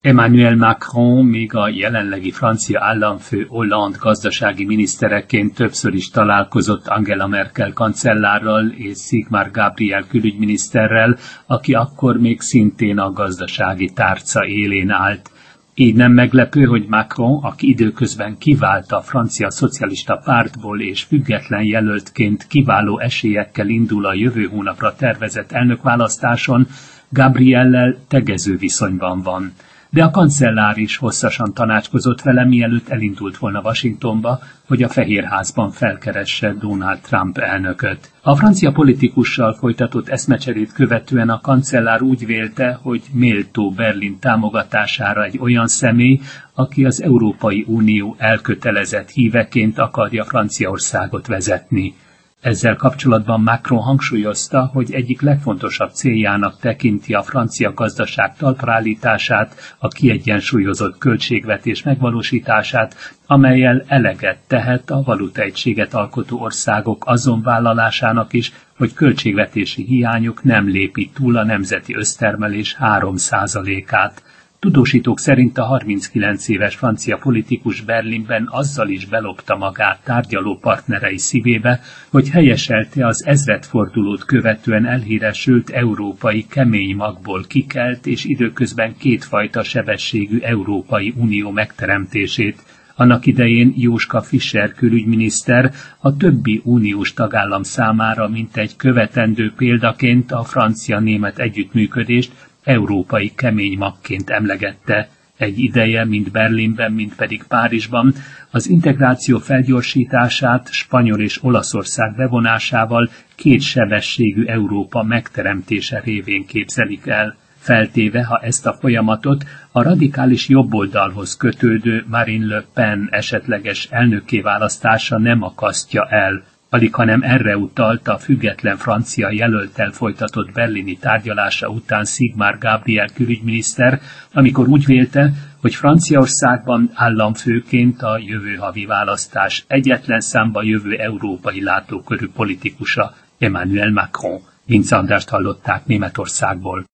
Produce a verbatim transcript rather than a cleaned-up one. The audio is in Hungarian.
Emmanuel Macron még a jelenlegi francia államfő Hollande gazdasági minisztereként többször is találkozott Angela Merkel kancellárral és Sigmar Gabriel külügyminiszterrel, aki akkor még szintén a gazdasági tárca élén állt. Így nem meglepő, hogy Macron, aki időközben kivált a francia szocialista pártból és független jelöltként kiváló esélyekkel indul a jövő hónapra tervezett elnökválasztáson, Gabriellel tegező viszonyban van. De a kancellár is hosszasan tanácskozott vele, mielőtt elindult volna Washingtonba, hogy a Fehérházban felkeresse Donald Trump elnököt. A francia politikussal folytatott eszmecserét követően a kancellár úgy vélte, hogy méltó Berlin támogatására egy olyan személy, aki az Európai Unió elkötelezett híveként akarja Franciaországot vezetni. Ezzel kapcsolatban Macron hangsúlyozta, hogy egyik legfontosabb céljának tekinti a francia gazdaság talpraállítását, a kiegyensúlyozott költségvetés megvalósítását, amellyel eleget tehet a valutaegységet alkotó országok azon vállalásának is, hogy költségvetési hiányuk nem lépi túl a nemzeti össztermelés három százalékát. Tudósítók szerint a harminckilenc éves francia politikus Berlinben azzal is belopta magát tárgyaló partnerei szívébe, hogy helyeselte az ezredfordulót követően elhíresült európai kemény magból kikelt és időközben kétfajta sebességű Európai Unió megteremtését. Annak idején Joschka Fischer külügyminiszter a többi uniós tagállam számára mintegy követendő példaként a francia-német együttműködést európai kemény magként emlegette. Egy ideje, mind Berlinben, mind pedig Párizsban, az integráció felgyorsítását Spanyol és Olaszország bevonásával kétsebességű Európa megteremtése révén képzelik el, feltéve, ha ezt a folyamatot a radikális jobboldalhoz kötődő Marine Le Pen esetleges elnökké választása nem akasztja el, alig hanem erre utalt a független francia jelölttel folytatott berlini tárgyalása után Sigmar Gabriel külügyminiszter, amikor úgy vélte, hogy Franciaországban államfőként a jövő havi választás egyetlen számba jövő európai látókörű politikusa Emmanuel Macron. Vince Andrást hallották Németországból.